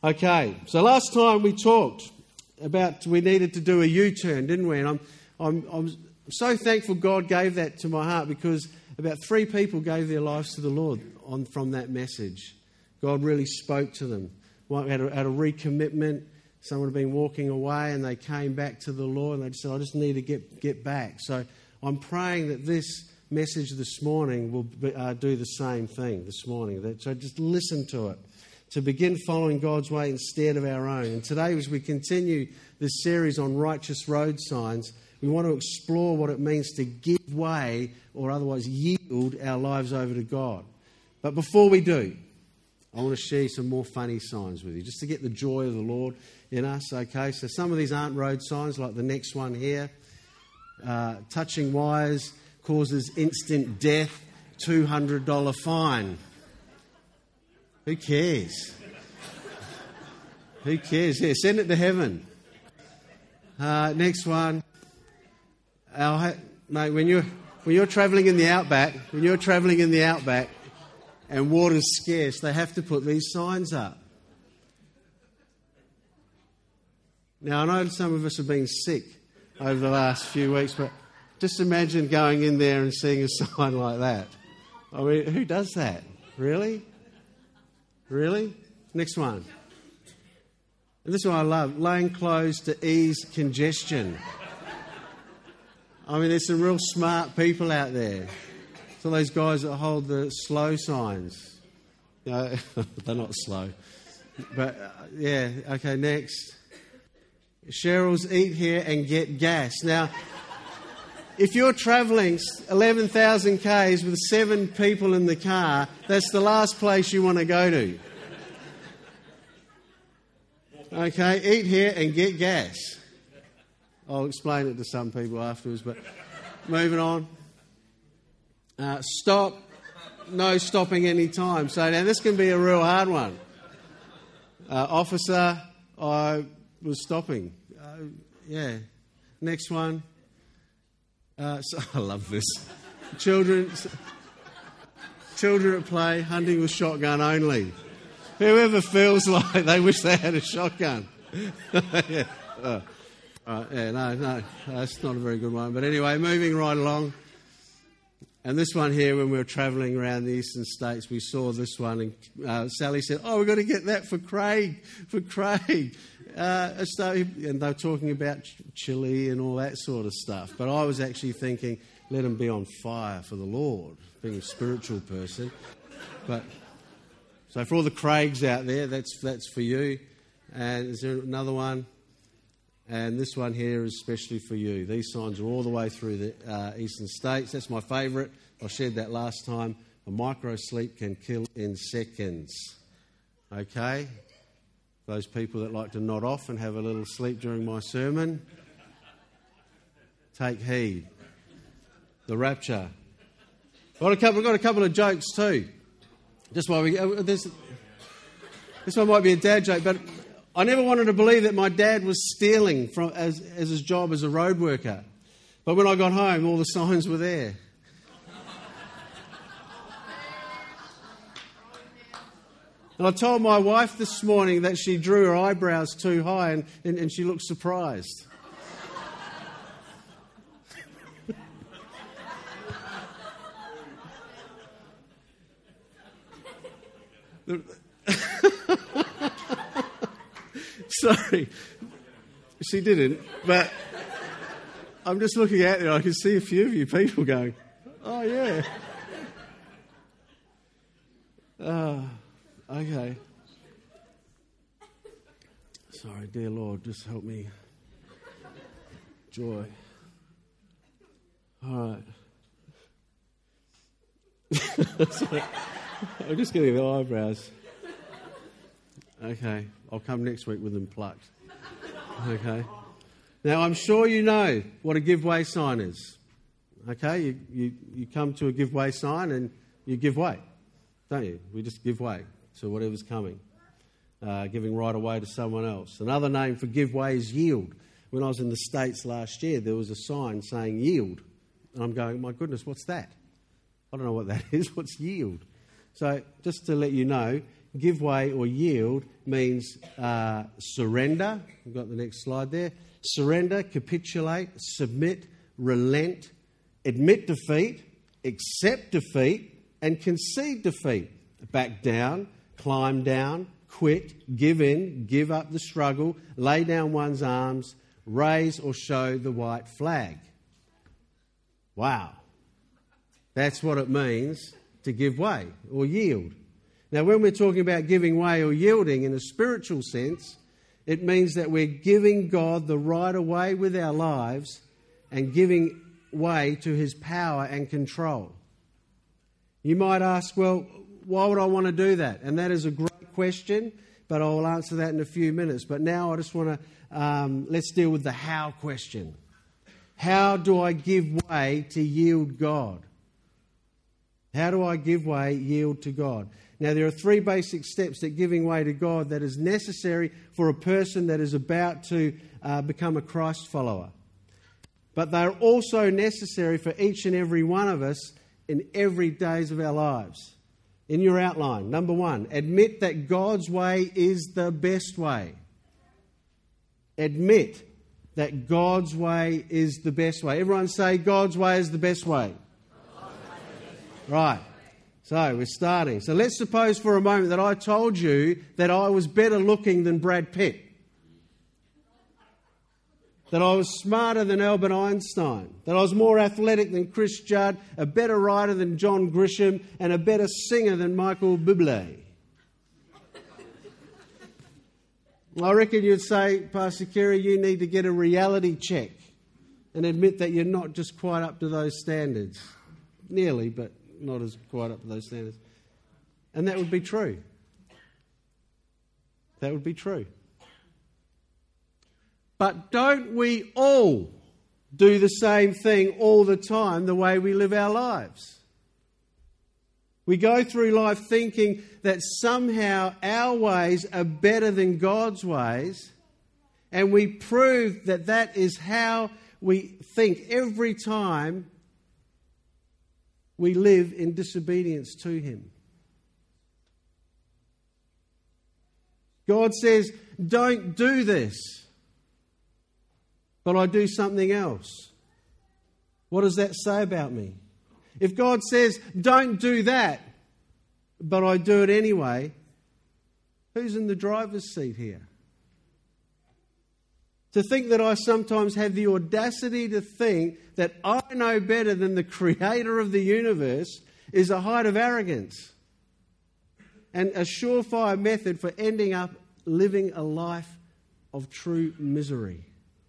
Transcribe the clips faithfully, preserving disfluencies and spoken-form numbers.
Okay, so last time we talked about we needed to do a U-turn, didn't we? And I'm, I'm, I'm so thankful God gave that to my heart, because about three people gave their lives to the Lord on from that message. God really spoke to them. One had a, had a recommitment. Someone had been walking away and they came back to the Lord and they just said, I just need to get, get back. So I'm praying that this message this morning will be, uh, do the same thing this morning. That, so just listen to it, to begin following God's way instead of our own. And today, as we continue this series on righteous road signs, we want to explore what it means to give way, or otherwise yield our lives over to God. But before we do, I want to share some more funny signs with you, just to get the joy of the Lord in us, okay? So some of these aren't road signs, like the next one here. Uh, touching wires causes instant death, two hundred dollars fine. Who cares? Who cares? Yeah, send it to heaven. Uh, next one. Our ha- mate, when you're, when you're travelling in the outback, when you're travelling in the outback and water's scarce, they have to put these signs up. Now, I know some of us have been sick over the last few weeks, but just imagine going in there and seeing a sign like that. I mean, who does that? Really? Really? Next one. And this one I love. Laying clothes to ease congestion. I mean, there's some real smart people out there. So those guys that hold the slow signs. You know, they're not slow. But, uh, yeah, okay, next. Cheryl's eat here and get gas. Now, if you're travelling eleven thousand kays with seven people in the car, that's the last place you want to go to. Okay, eat here and get gas. I'll explain it to some people afterwards, but moving on. Uh, stop. No stopping any time. So now this can be a real hard one. Uh, officer, I was stopping. Uh, yeah. Next one. Uh, so, I love this. Children, children at play, hunting with shotgun only. Whoever feels like they wish they had a shotgun. yeah. Uh, right, yeah, no, no, that's not a very good one. But anyway, moving right along. And this one here, when we were travelling around the eastern states, we saw this one, and uh, Sally said, "Oh, we've got to get that for Craig, for Craig." Uh, so, and they were talking about ch- chili and all that sort of stuff. But I was actually thinking, let him be on fire for the Lord, being a spiritual person. But so for all the Craigs out there, that's that's for you. And is there another one? And this one here is especially for you. These signs are all the way through the uh, eastern states. That's my favourite. I shared that last time. A micro sleep can kill in seconds. Okay? Those people that like to nod off and have a little sleep during my sermon, take heed. The rapture. I've got a couple, I've got a couple of jokes too. Just while we, uh, this, this one might be a dad joke, but I never wanted to believe that my dad was stealing from as, as his job as a road worker. But when I got home, all the signs were there. And I told my wife this morning that she drew her eyebrows too high, and, and, and she looked surprised. Sorry, she didn't, but I'm just looking out there. I can see a few of you people going, "Oh yeah." Oh, okay. Sorry, dear Lord, just help me. Joy. All right. Sorry. I'm just getting the eyebrows. Okay, I'll come next week with them plucked. Okay. Now, I'm sure you know what a giveaway sign is. Okay, you, you, you come to a giveaway sign and you give way, don't you? We just give way to whatever's coming, uh, giving right away to someone else. Another name for give way is yield. When I was in the States last year, there was a sign saying yield. And I'm going, my goodness, what's that? I don't know what that is. What's yield? So just to let you know, give way or yield means uh, surrender. We've got the next slide there. Surrender, capitulate, submit, relent, admit defeat, accept defeat, and concede defeat. Back down, climb down, quit, give in, give up the struggle, lay down one's arms, raise or show the white flag. Wow. That's what it means to give way or yield. Now, when we're talking about giving way or yielding in a spiritual sense, it means that we're giving God the right of way with our lives and giving way to his power and control. You might ask, well, why would I want to do that? And that is a great question, but I will answer that in a few minutes. But now I just want to, um, let's deal with the how question. How do I give way to yield God? How do I give way, yield to God? Now, there are three basic steps that giving way to God that is necessary for a person that is about to uh, become a Christ follower. But they're also necessary for each and every one of us in every days of our lives. In your outline, number one, admit that God's way is the best way. Admit that God's way is the best way. Everyone say, God's way is the best way. Right. So we're starting. So let's suppose for a moment that I told you that I was better looking than Brad Pitt. That I was smarter than Albert Einstein. That I was more athletic than Chris Judd, a better writer than John Grisham, and a better singer than Michael Bublé. I reckon you'd say, Pastor Kerry, you need to get a reality check and admit that you're not just quite up to those standards. Nearly, but not as quite up to those standards. And that would be true. That would be true. But don't we all do the same thing all the time the way we live our lives? We go through life thinking that somehow our ways are better than God's ways, and we prove that that is how we think every time we live in disobedience to him. God says, don't do this, but I do something else. What does that say about me? If God says, don't do that, but I do it anyway, who's in the driver's seat here? To think that I sometimes have the audacity to think that I know better than the creator of the universe is a height of arrogance and a surefire method for ending up living a life of true misery.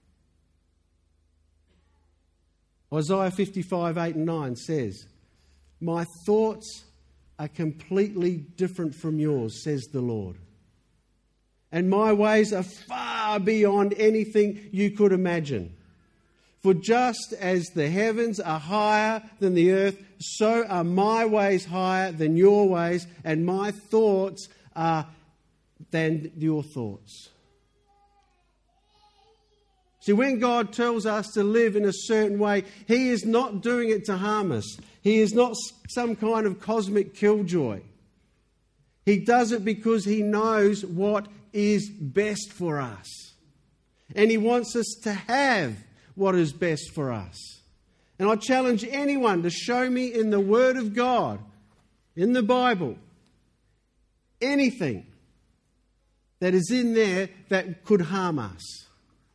Isaiah fifty-five, eight and nine says, my thoughts are completely different from yours, says the Lord. And my ways are far beyond anything you could imagine. For just as the heavens are higher than the earth, so are my ways higher than your ways, and my thoughts are than your thoughts. See, when God tells us to live in a certain way, he is not doing it to harm us. He is not some kind of cosmic killjoy. He does it because he knows what is best for us. And he wants us to have what is best for us. And I challenge anyone to show me in the Word of God, in the Bible, anything that is in there that could harm us.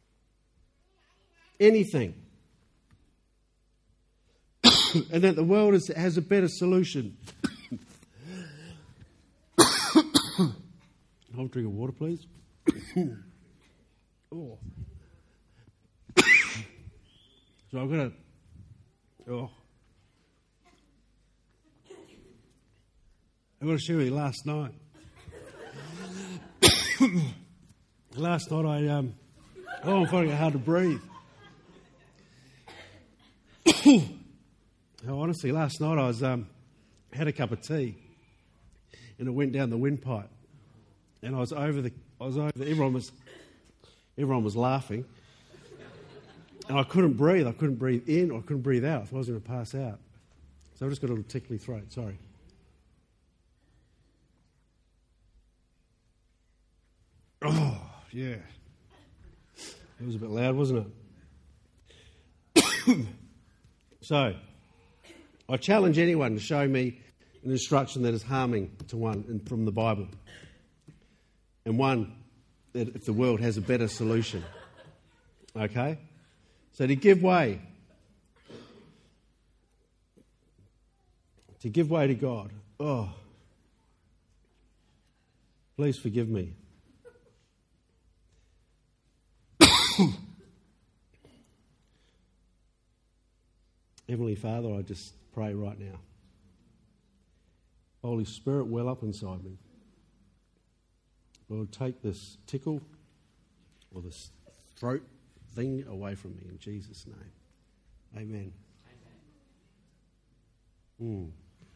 Anything. And that the world is, has a better solution. I'll drink of water, please. Oh. So I've got to... Oh. I've got to share with you last night. Last night I... Um, oh, I'm finding it hard to breathe. Oh, honestly, last night I was um, had a cup of tea, and it went down the windpipe, and I was over the. I was over. The, everyone was, everyone was laughing, and I couldn't breathe. I couldn't breathe in, or I couldn't breathe out. I was going to pass out, so I've just got a little tickly throat. Sorry. Oh, yeah. It was a bit loud, wasn't it? So, I challenge anyone to show me an instruction that is harming to one from the Bible, and one that if the world has a better solution. Okay? So to give way, to give way to God, oh, please forgive me. Heavenly Father, I just pray right now. Holy Spirit, well up inside me. Lord, take this tickle or this throat thing away from me in Jesus' name. Amen. Mm.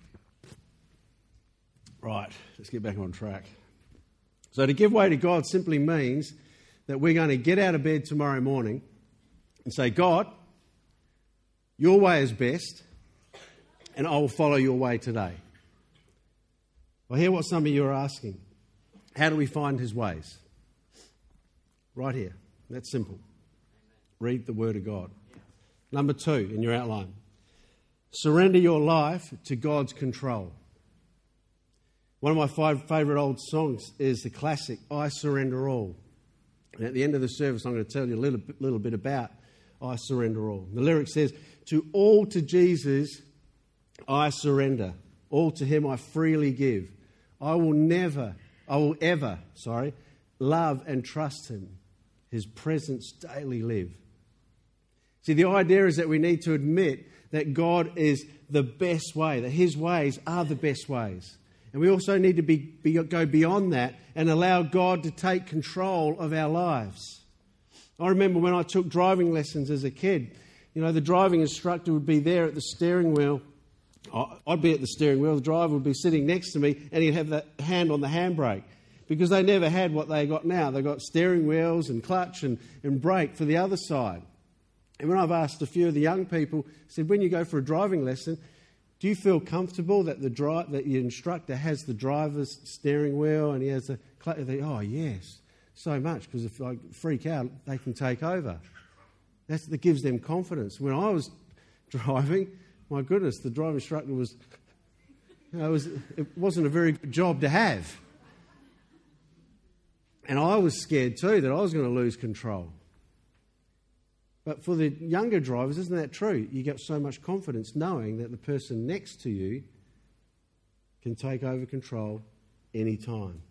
Right, let's get back on track. So to give way to God simply means that we're going to get out of bed tomorrow morning and say, God, your way is best, and I will follow your way today. I hear what some of you are asking. How do we find his ways? Right here. That's simple. Read the Word of God. Number two in your outline. Surrender your life to God's control. One of my five favourite old songs is the classic, I Surrender All. And at the end of the service, I'm going to tell you a little, little bit about I Surrender All. The lyric says, to all to Jesus I surrender. All to him I freely give. I will never, I will ever, sorry, love and trust him. His presence daily live. See, the idea is that we need to admit that God is the best way, that his ways are the best ways. And we also need to be, be, go beyond that and allow God to take control of our lives. I remember when I took driving lessons as a kid, you know, the driving instructor would be there at the steering wheel. I'd be at the steering wheel, the driver would be sitting next to me, and he'd have the hand on the handbrake. Because they never had what they got now. They've got steering wheels and clutch and, and brake for the other side. And when I've asked a few of the young people, I said, when you go for a driving lesson, do you feel comfortable that the dri- that your instructor has the driver's steering wheel and he has the clutch? They go, oh, yes, so much, because if I freak out, they can take over. That's, that gives them confidence. When I was driving, my goodness, the driving instructor was, you know, it, was, it wasn't a very good job to have. And I was scared too that I was going to lose control. But for the younger drivers, isn't that true? You get so much confidence knowing that the person next to you can take over control any time.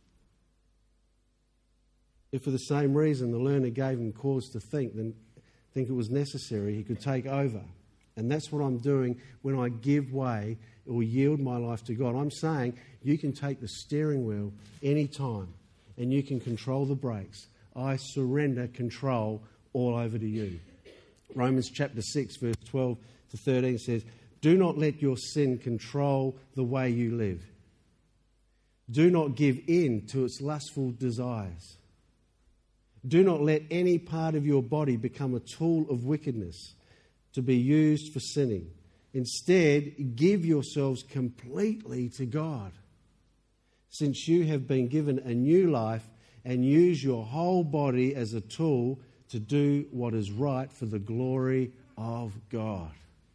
If for the same reason the learner gave him cause to think, then think it was necessary, he could take over. And that's what I'm doing when I give way or yield my life to God. I'm saying you can take the steering wheel any time and you can control the brakes. I surrender control all over to you. Romans chapter six, verse twelve to thirteen says, do not let your sin control the way you live. Do not give in to its lustful desires. Do not let any part of your body become a tool of wickedness to be used for sinning. Instead, give yourselves completely to God, since you have been given a new life, and use your whole body as a tool to do what is right for the glory of God.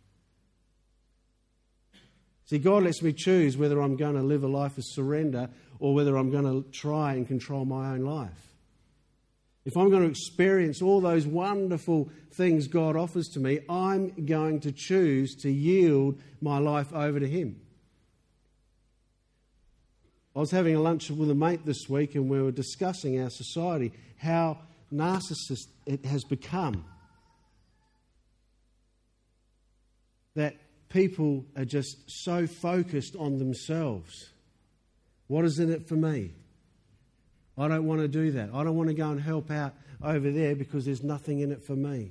See, God lets me choose whether I'm going to live a life of surrender or whether I'm going to try and control my own life. If I'm going to experience all those wonderful things God offers to me, I'm going to choose to yield my life over to him. I was having a lunch with a mate this week and we were discussing our society, how narcissist it has become. That people are just so focused on themselves. What is in it for me? I don't want to do that. I don't want to go and help out over there because there's nothing in it for me.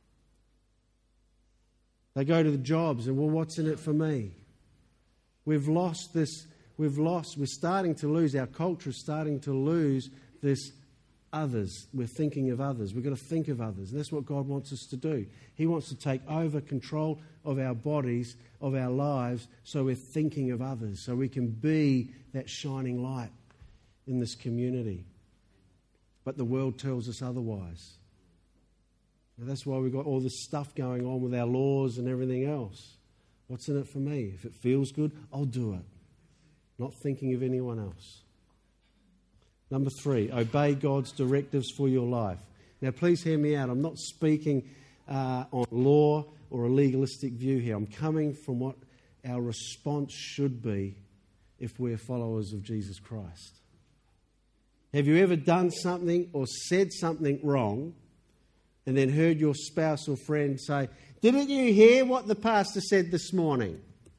They go to the jobs and, well, what's in it for me? We've lost this, we've lost, we're starting to lose, our culture is starting to lose this others. We're thinking of others. We've got to think of others. And that's what God wants us to do. He wants to take over control of our bodies, of our lives, so we're thinking of others, so we can be that shining light in this community. but the world tells us otherwise. And that's why we've got all this stuff going on with our laws and everything else. What's in it for me? If it feels good, I'll do it. Not thinking of anyone else. Number three, obey God's directives for your life. Now, please hear me out. I'm not speaking uh, on law or a legalistic view here. I'm coming from what our response should be if we're followers of Jesus Christ. Have you ever done something or said something wrong and then heard your spouse or friend say, "Didn't you hear what the pastor said this morning?"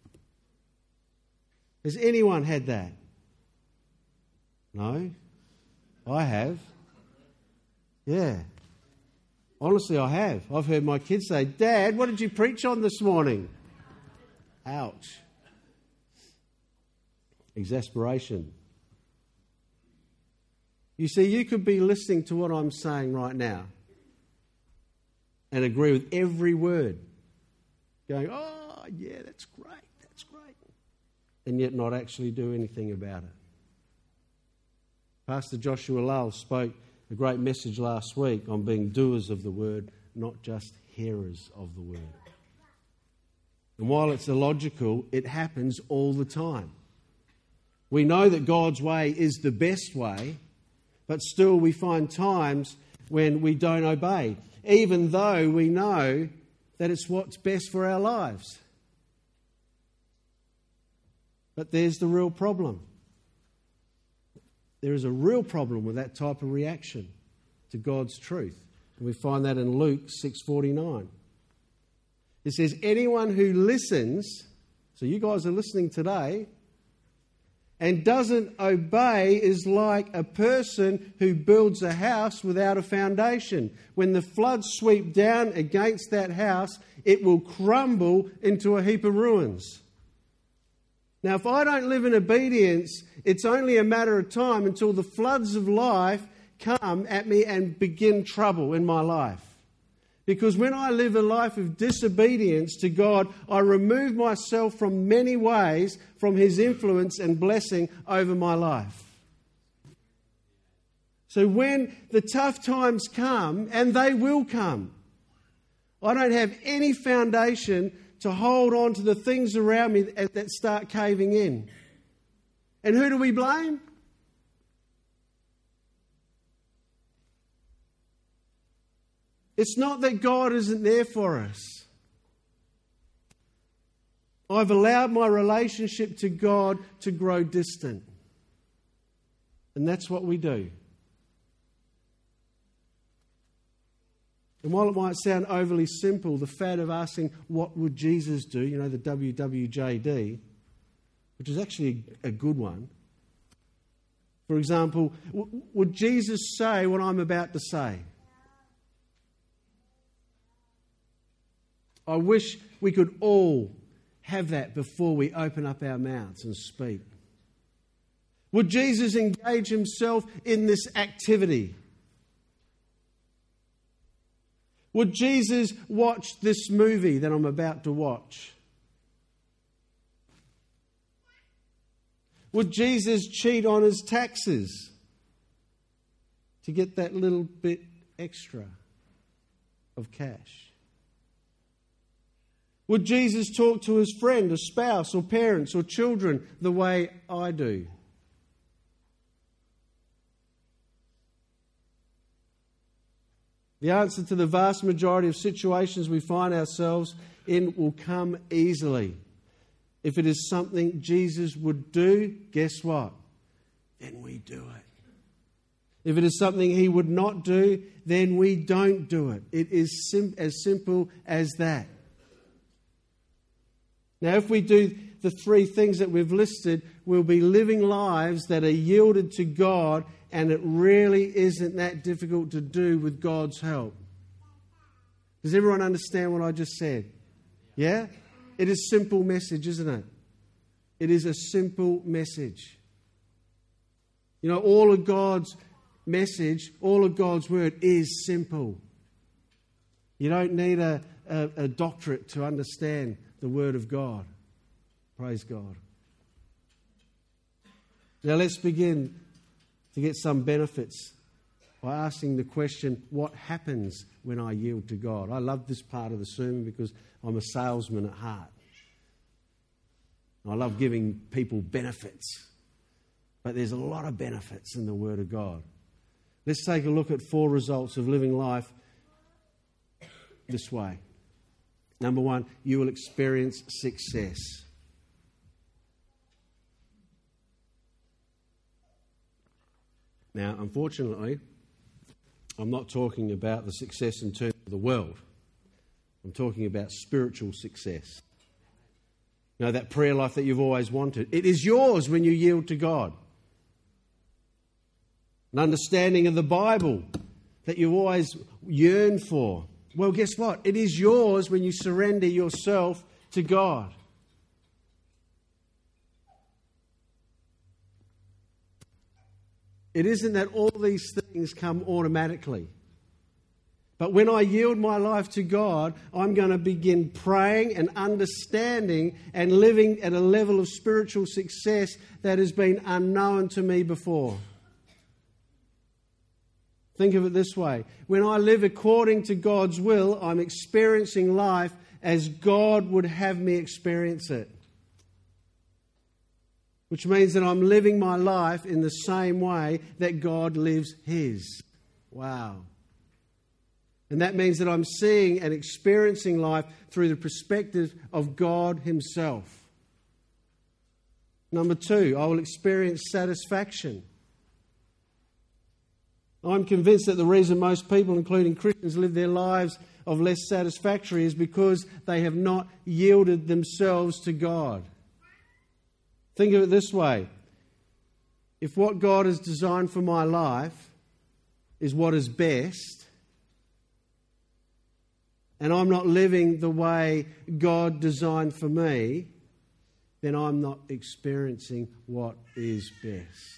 Has anyone had that? No? I have. Yeah. Honestly, I have. I've heard my kids say, "Dad, what did you preach on this morning?" Ouch. Exasperation. You see, you could be listening to what I'm saying right now and agree with every word, going, "Oh, yeah, that's great, that's great," and yet not actually do anything about it. Pastor Joshua Lull spoke a great message last week on being doers of the word, not just hearers of the word. And while it's illogical, it happens all the time. We know that God's way is the best way, but still we find times when we don't obey, even though we know that it's what's best for our lives. But there's the real problem. There is a real problem with that type of reaction to God's truth. And we find that in Luke six forty-nine. It says, anyone who listens, so you guys are listening today, and doesn't obey is like a person who builds a house without a foundation. When the floods sweep down against that house, it will crumble into a heap of ruins. Now, if I don't live in obedience, it's only a matter of time until the floods of life come at me and begin trouble in my life. Because when I live a life of disobedience to God, I remove myself from many ways from His influence and blessing over my life. So when the tough times come, and they will come, I don't have any foundation to hold on to the things around me that start caving in. And who do we blame? It's not that God isn't there for us. I've allowed my relationship to God to grow distant. And that's what we do. And while it might sound overly simple, the fad of asking, what would Jesus do? You know, the W W J D, which is actually a good one. For example, w- would Jesus say what I'm about to say? I wish we could all have that before we open up our mouths and speak. Would Jesus engage Himself in this activity? Would Jesus watch this movie that I'm about to watch? Would Jesus cheat on his taxes to get that little bit extra of cash? Would Jesus talk to his friend, or spouse, or parents, or children the way I do? The answer to the vast majority of situations we find ourselves in will come easily. If it is something Jesus would do, guess what? Then we do it. If it is something He would not do, then we don't do it. It is sim- as simple as that. Now, if we do the three things that we've listed, we'll be living lives that are yielded to God, and it really isn't that difficult to do with God's help. Does everyone understand what I just said? Yeah? It is a simple message, isn't it? It is a simple message. You know, all of God's message, all of God's word is simple. You don't need a, a, a doctorate to understand the word of God. Praise God. Now let's begin to get some benefits by asking the question, what happens when I yield to God? I love this part of the sermon because I'm a salesman at heart. I love giving people benefits. But there's a lot of benefits in the Word of God. Let's take a look at four results of living life this way. Number one, you will experience success. Now, unfortunately, I'm not talking about the success in terms of the world. I'm talking about spiritual success. You know, that prayer life that you've always wanted. It is yours when you yield to God. An understanding of the Bible that you always yearn for. Well, guess what? It is yours when you surrender yourself to God. It isn't that all these things come automatically. But when I yield my life to God, I'm going to begin praying and understanding and living at a level of spiritual success that has been unknown to me before. Think of it this way. When I live according to God's will, I'm experiencing life as God would have me experience it. Which means that I'm living my life in the same way that God lives His. Wow. And that means that I'm seeing and experiencing life through the perspective of God Himself. Number two, I will experience satisfaction. I'm convinced that the reason most people, including Christians, live their lives of less satisfactory is because they have not yielded themselves to God. Think of it this way. If what God has designed for my life is what is best, and I'm not living the way God designed for me, then I'm not experiencing what is best.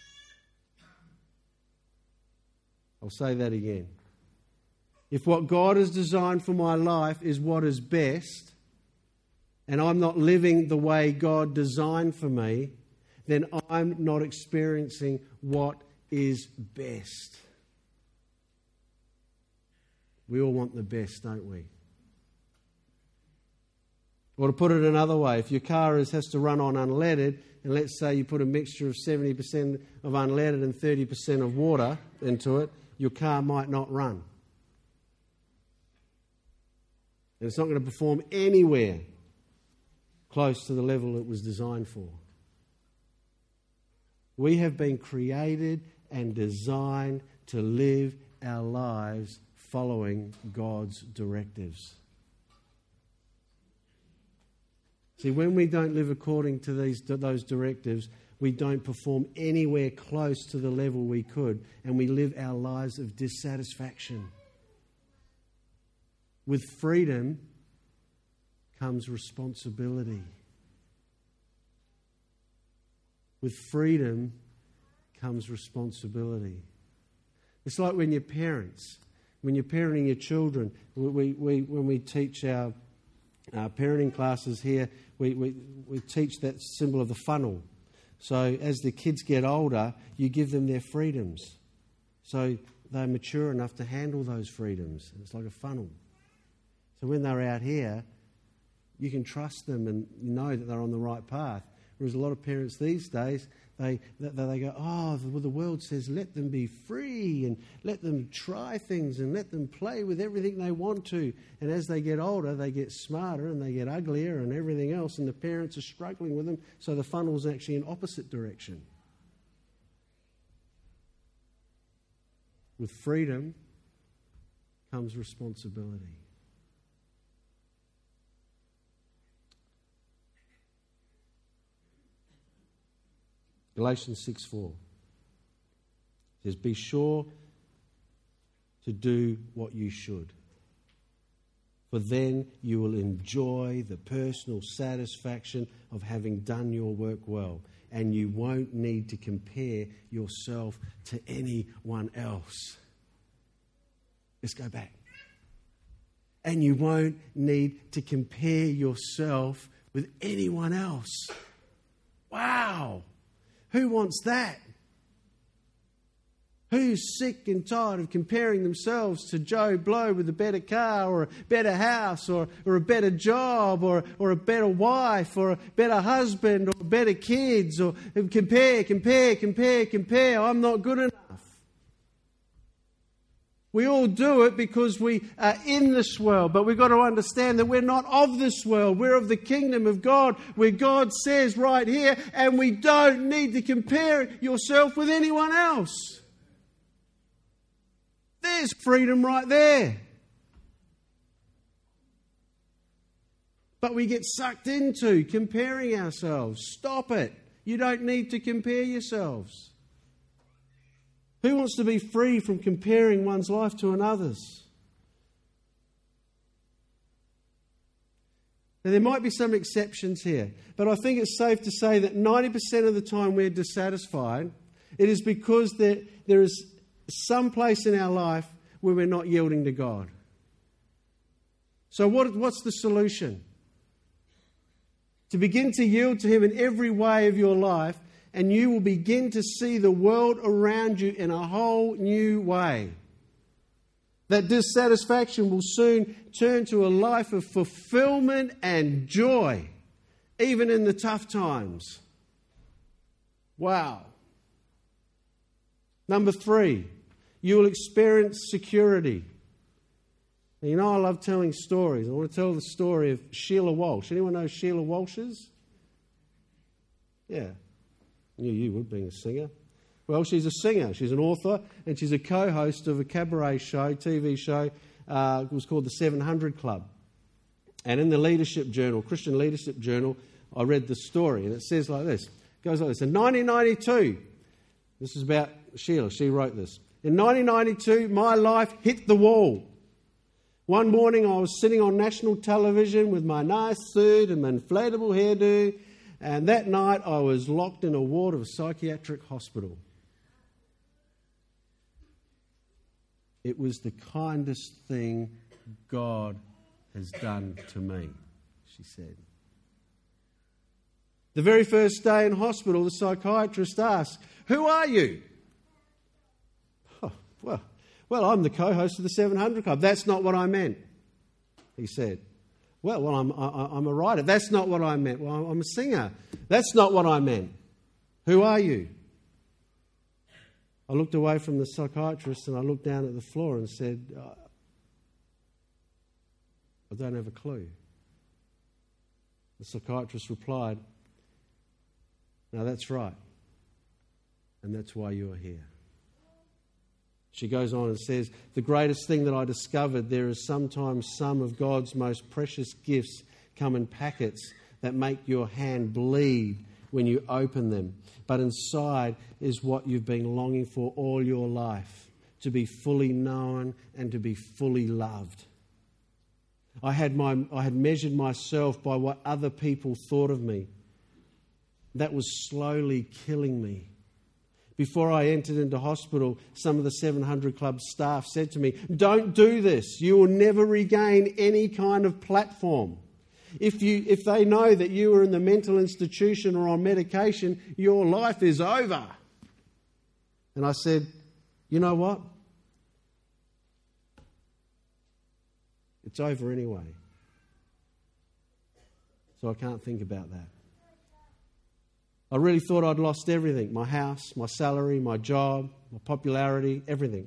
I'll say that again. If what God has designed for my life is what is best, and I'm not living the way God designed for me, then I'm not experiencing what is best. We all want the best, don't we? Or to put it another way, if your car is, has to run on unleaded, and let's say you put a mixture of seventy percent of unleaded and thirty percent of water into it, your car might not run. And it's not going to perform anywhere close to the level it was designed for. We have been created and designed to live our lives following God's directives. See, when we don't live according to these to those directives, we don't perform anywhere close to the level we could, and we live our lives of dissatisfaction. With freedom comes responsibility. With freedom comes responsibility. It's like when you're parents, when you're parenting your children. We, we, when we teach our, our parenting classes here, we, we, we teach that symbol of the funnel. So as the kids get older, you give them their freedoms. So they're mature enough to handle those freedoms. It's like a funnel. So when they're out here, you can trust them and know that they're on the right path. Whereas a lot of parents these days, they they, they go, oh, well, the world says let them be free and let them try things and let them play with everything they want to. And as they get older, they get smarter and they get uglier and everything else, and the parents are struggling with them, so the funnel's actually in opposite direction. With freedom comes responsibility. Galatians six four says, be sure to do what you should, for then you will enjoy the personal satisfaction of having done your work well, and you won't need to compare yourself to anyone else. Let's go back. And you won't need to compare yourself with anyone else. Wow! Who wants that? Who's sick and tired of comparing themselves to Joe Blow with a better car or a better house or, or a better job or, or a better wife or a better husband or better kids, or compare, compare, compare, compare. I'm not good enough. We all do it because we are in this world, but we've got to understand that we're not of this world. We're of the kingdom of God, where God says right here, and we don't need to compare yourself with anyone else. There's freedom right there. But we get sucked into comparing ourselves. Stop it. You don't need to compare yourselves. Who wants to be free from comparing one's life to another's? Now, there might be some exceptions here, but I think it's safe to say that ninety percent of the time we're dissatisfied, it is because there, there is some place in our life where we're not yielding to God. So what, what's the solution? To begin to yield to Him in every way of your life, and you will begin to see the world around you in a whole new way. That dissatisfaction will soon turn to a life of fulfillment and joy, even in the tough times. Wow. Number three, you will experience security. Now, you know I love telling stories. I want to tell the story of Sheila Walsh. Anyone know Sheila Walsh is? Yeah. Knew you would, being a singer. Well, she's a singer. She's an author, and she's a co-host of a cabaret show, T V show. Uh, it was called the seven hundred Club. And in the Leadership Journal, Christian Leadership Journal, I read the story, and it says like this. It goes like this. In nineteen ninety-two, this is about Sheila. She wrote this. In nineteen ninety-two, my life hit the wall. One morning, I was sitting on national television with my nice suit and my inflatable hairdo, and that night I was locked in a ward of a psychiatric hospital. It was the kindest thing God has done to me, she said. The very first day in hospital, the psychiatrist asked, "Who are you?" Oh, well, well, I'm the co-host of the seven hundred Club. That's not what I meant, he said. Well, well, I'm, I, I'm a writer. That's not what I meant. Well, I'm a singer. That's not what I meant. Who are you? I looked away from the psychiatrist and I looked down at the floor and said, I don't have a clue. The psychiatrist replied, "No, that's right. And that's why you are here." She goes on and says, "The greatest thing that I discovered, there is sometimes some of God's most precious gifts come in packets that make your hand bleed when you open them. But inside is what you've been longing for all your life, to be fully known and to be fully loved. I had, my, I had measured myself by what other people thought of me. That was slowly killing me. Before I entered into hospital, some of the seven hundred Club staff said to me, 'Don't do this. You will never regain any kind of platform. If you, if they know that you are in the mental institution or on medication, your life is over.' And I said, 'You know what? It's over anyway. So I can't think about that.' I really thought I'd lost everything, my house, my salary, my job, my popularity, everything.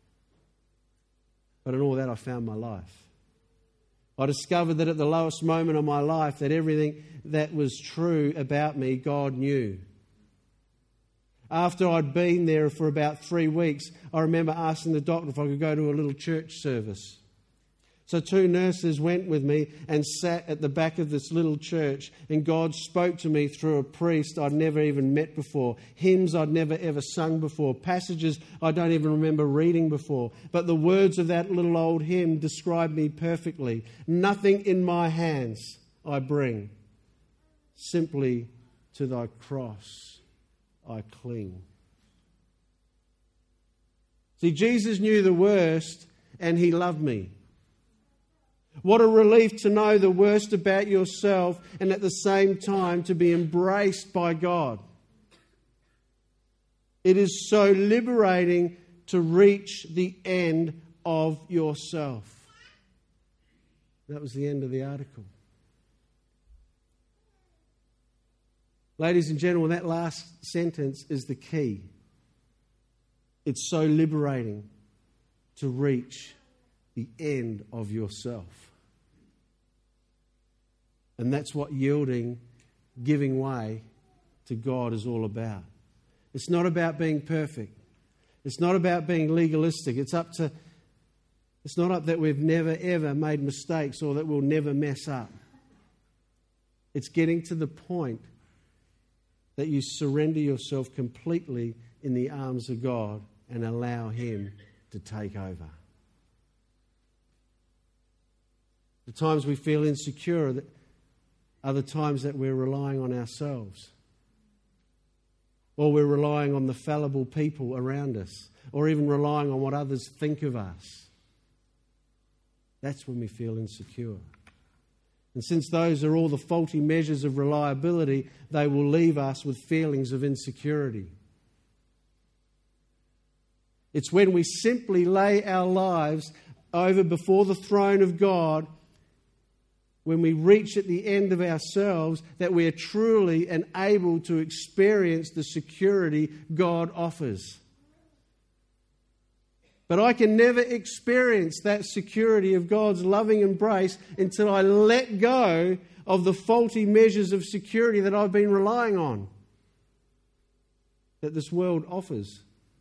But in all that, I found my life. I discovered that at the lowest moment of my life, that everything that was true about me, God knew. After I'd been there for about three weeks, I remember asking the doctor if I could go to a little church service. So two nurses went with me and sat at the back of this little church, and God spoke to me through a priest I'd never even met before, hymns I'd never ever sung before, passages I don't even remember reading before. But the words of that little old hymn describe me perfectly. Nothing in my hands I bring, simply to thy cross I cling. See, Jesus knew the worst and he loved me. What a relief to know the worst about yourself and at the same time to be embraced by God. It is so liberating to reach the end of yourself. That was the end of the article. Ladies and gentlemen, that last sentence is the key. It's so liberating to reach the end of yourself. And that's what yielding, giving way to God is all about. It's not about being perfect. It's not about being legalistic. It's up to, it's not up that we've never ever made mistakes or that we'll never mess up. It's getting to the point that you surrender yourself completely in the arms of God and allow Him to take over. The times we feel insecure are the times that we're relying on ourselves. Or we're relying on the fallible people around us. Or even relying on what others think of us. That's when we feel insecure. And since those are all the faulty measures of reliability, they will leave us with feelings of insecurity. It's when we simply lay our lives over before the throne of God, when we reach at the end of ourselves, that we are truly and able to experience the security God offers. But I can never experience that security of God's loving embrace until I let go of the faulty measures of security that I've been relying on, that this world offers.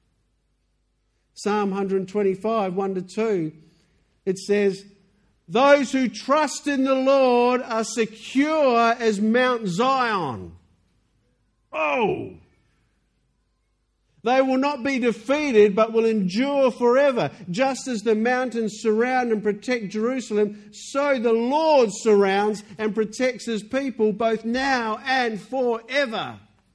Psalm one twenty-five, one to two, it says, "Those who trust in the Lord are secure as Mount Zion." Oh! They will not be defeated, but will endure forever. Just as the mountains surround and protect Jerusalem, so the Lord surrounds and protects His people both now and forever.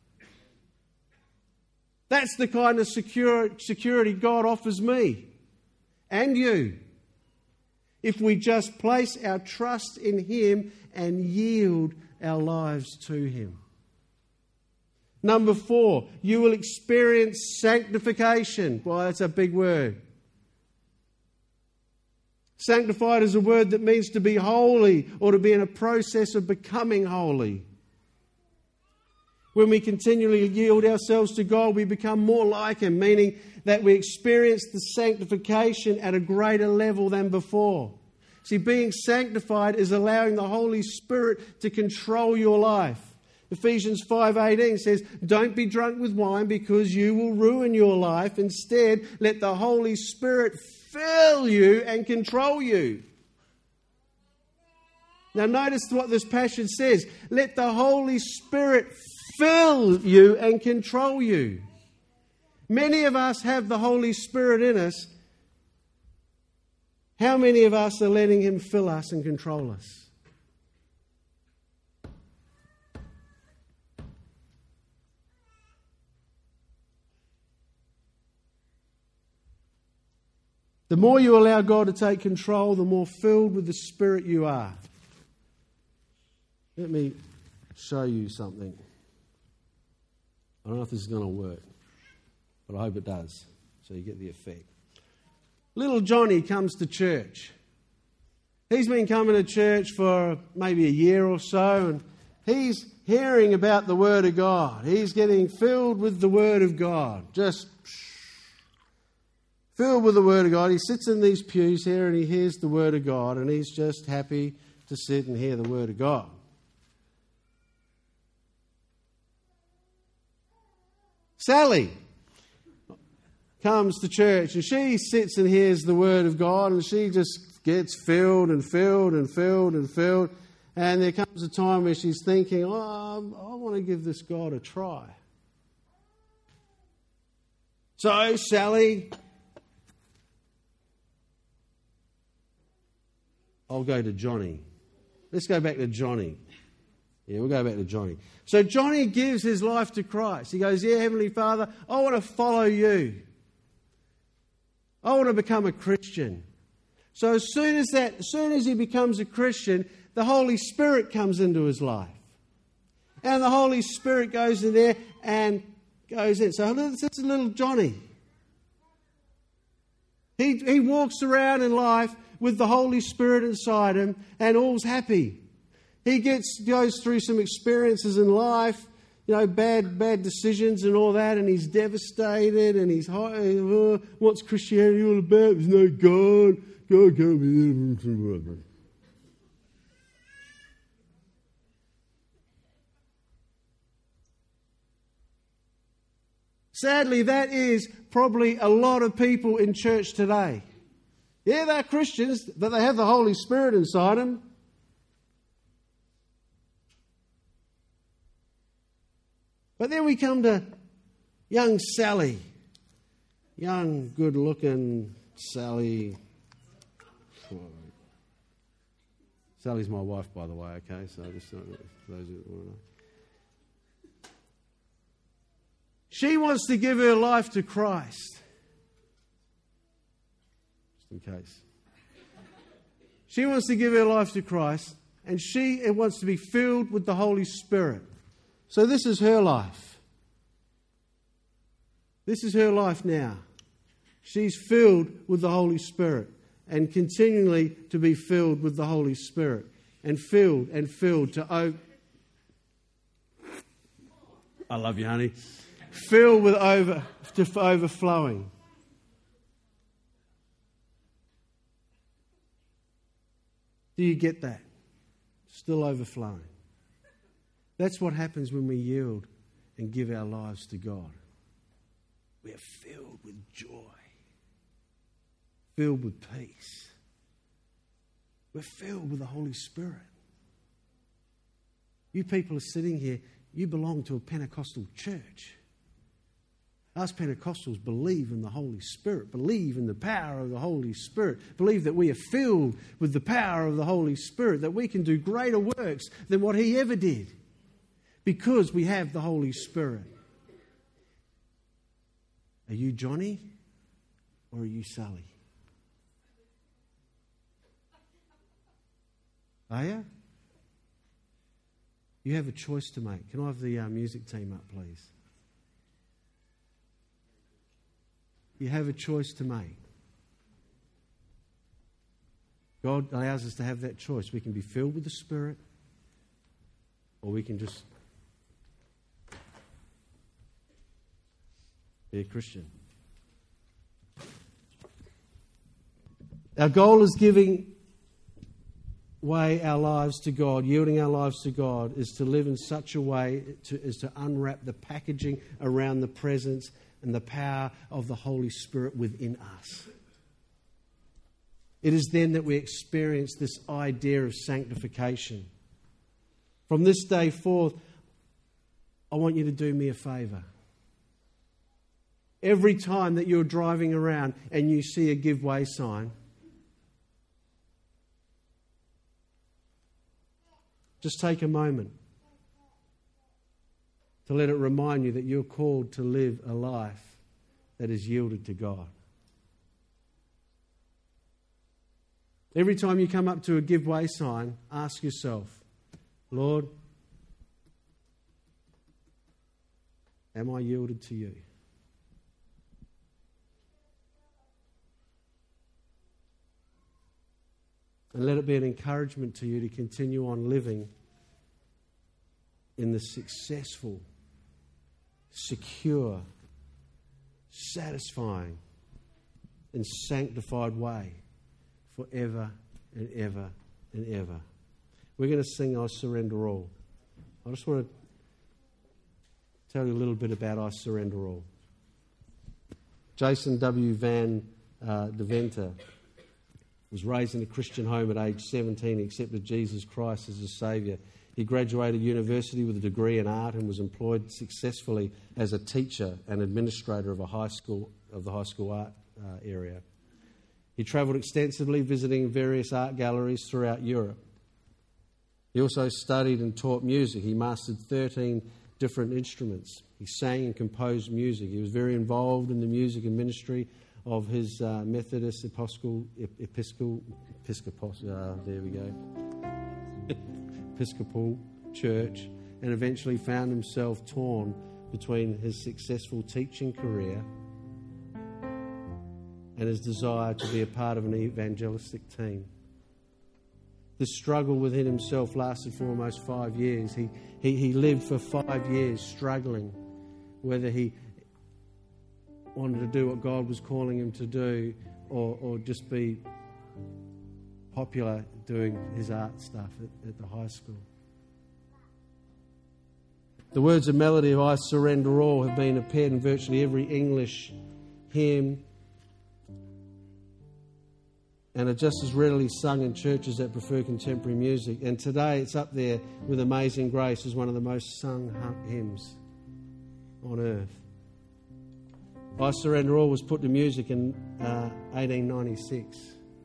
That's the kind of secure, security God offers me and you, if we just place our trust in Him and yield our lives to Him. Number four, you will experience sanctification. Well, that's a big word. Sanctified is a word that means to be holy or to be in a process of becoming holy. When we continually yield ourselves to God, we become more like Him, meaning that we experience the sanctification at a greater level than before. See, being sanctified is allowing the Holy Spirit to control your life. Ephesians five eighteen says, "Don't be drunk with wine because you will ruin your life. Instead, let the Holy Spirit fill you and control you." Now notice what this passage says. Let the Holy Spirit fill you and control you. Many of us have the Holy Spirit in us. How many of us are letting Him fill us and control us? The more you allow God to take control, the more filled with the Spirit you are. Let me show you something. I don't know if this is going to work, but I hope it does, so you get the effect. Little Johnny comes to church. He's been coming to church for maybe a year or so, and he's hearing about the Word of God. He's getting filled with the Word of God, just filled with the Word of God. He sits in these pews here and he hears the Word of God, and he's just happy to sit and hear the Word of God. Sally comes to church and she sits and hears the Word of God, and she just gets filled and filled and filled and filled. And there comes a time where she's thinking, oh, I want to give this God a try. So Sally, I'll go to Johnny. Let's go back to Johnny. Yeah, we'll go back to Johnny. So Johnny gives his life to Christ. He goes, yeah, Heavenly Father, I want to follow you. I want to become a Christian. So as soon as that, as soon as he becomes a Christian, the Holy Spirit comes into his life. And the Holy Spirit goes in there and goes in. So this is little Johnny. He, he walks around in life with the Holy Spirit inside him and all's happy. He gets goes through some experiences in life, you know, bad bad decisions and all that, and he's devastated and he's, oh, what's Christianity all about? There's no God. God can't be there. Sadly, that is probably a lot of people in church today. Yeah, they're Christians, but they have the Holy Spirit inside them. But then we come to young Sally. Young, good-looking Sally. Sally's my wife, by the way, okay? So just uh, those who want to know. She wants to give her life to Christ. Just in case. She wants to give her life to Christ, and she wants to be filled with the Holy Spirit. So this is her life. This is her life now. She's filled with the Holy Spirit and continually to be filled with the Holy Spirit and filled and filled to over. I love you, honey. Filled with over to overflowing. Do you get that? Still overflowing. That's what happens when we yield and give our lives to God. We are filled with joy, filled with peace. We're filled with the Holy Spirit. You people are sitting here, you belong to a Pentecostal church. Us Pentecostals believe in the Holy Spirit, believe in the power of the Holy Spirit, believe that we are filled with the power of the Holy Spirit, that we can do greater works than what He ever did because we have the Holy Spirit. Are you Johnny or are you Sally? Are you? You have a choice to make. Can I have the uh, music team up, please? You have a choice to make. God allows us to have that choice. We can be filled with the Spirit, or we can just be a Christian. Our goal is giving way our lives to God, yielding our lives to God, is to live in such a way to, as to unwrap the packaging around the presence and the power of the Holy Spirit within us. It is then that we experience this idea of sanctification. From this day forth, I want you to do me a favour. Every time that you're driving around and you see a give way sign, just take a moment to let it remind you that you're called to live a life that is yielded to God. Every time you come up to a give way sign, ask yourself, Lord, am I yielded to you? And let it be an encouragement to you to continue on living in the successful, secure, satisfying, and sanctified way forever and ever and ever. We're going to sing I Surrender All. I just want to tell you a little bit about I Surrender All. Jason W. Van uh, Deventer was raised in a Christian home at age seventeen. He accepted Jesus Christ as his Saviour. He graduated university with a degree in art and was employed successfully as a teacher and administrator of a high school of the high school art uh, area. He travelled extensively, visiting various art galleries throughout Europe. He also studied and taught music. He mastered thirteen different instruments. He sang and composed music. He was very involved in the music and ministry of his uh, Methodist Episcopal, Episcopal, Episcopal, uh, there we go, Episcopal Church, and eventually found himself torn between his successful teaching career and his desire to be a part of an evangelistic team. The struggle within himself lasted for almost five years. He, he, he lived for five years struggling whether he wanted to do what God was calling him to do or, or just be popular doing his art stuff at, at the high school. The words and melody of I Surrender All have been appeared in virtually every English hymn and are just as readily sung in churches that prefer contemporary music. And today it's up there with Amazing Grace as one of the most sung hymns on earth. I Surrender All was put to music in uh, eighteen ninety-six.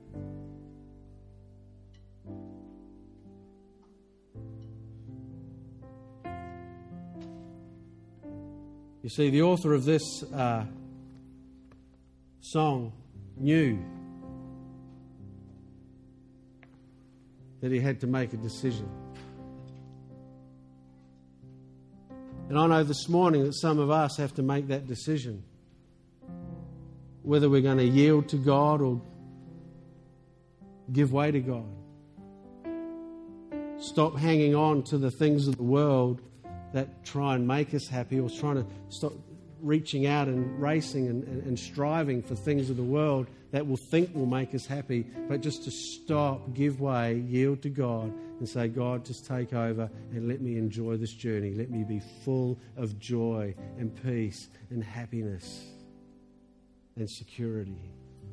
You see, the author of this uh, song knew that he had to make a decision. And I know this morning that some of us have to make that decision. Whether we're going to yield to God or give way to God. Stop hanging on to the things of the world that try and make us happy, or trying to stop reaching out and racing and, and, and striving for things of the world that we'll think will make us happy, but just to stop, give way, yield to God and say, God, just take over and let me enjoy this journey. Let me be full of joy and peace and happiness and security.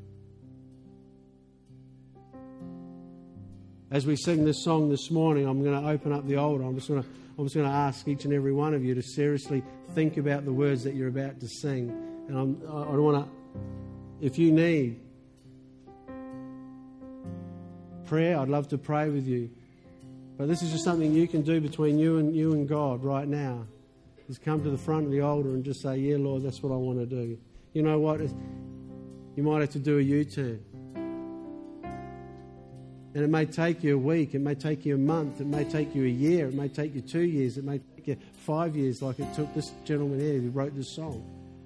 As we sing this song this morning, I'm going to open up the altar. I'm just going to I'm just going to ask each and every one of you to seriously think about the words that you're about to sing. And I'm, I don't want to, if you need prayer, I'd love to pray with you. But this is just something you can do between you and you and God right now. Just come to the front of the altar and just say, yeah, Lord, that's what I want to do. You know what? You might have to do a U-turn. And it may take you a week, it may take you a month, it may take you a year, it may take you two years, it may take you five years like it took this gentleman here who wrote this song.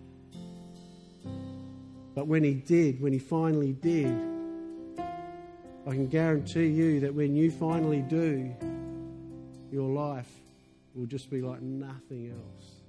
But when he did, when he finally did, I can guarantee you that when you finally do, your life will just be like nothing else.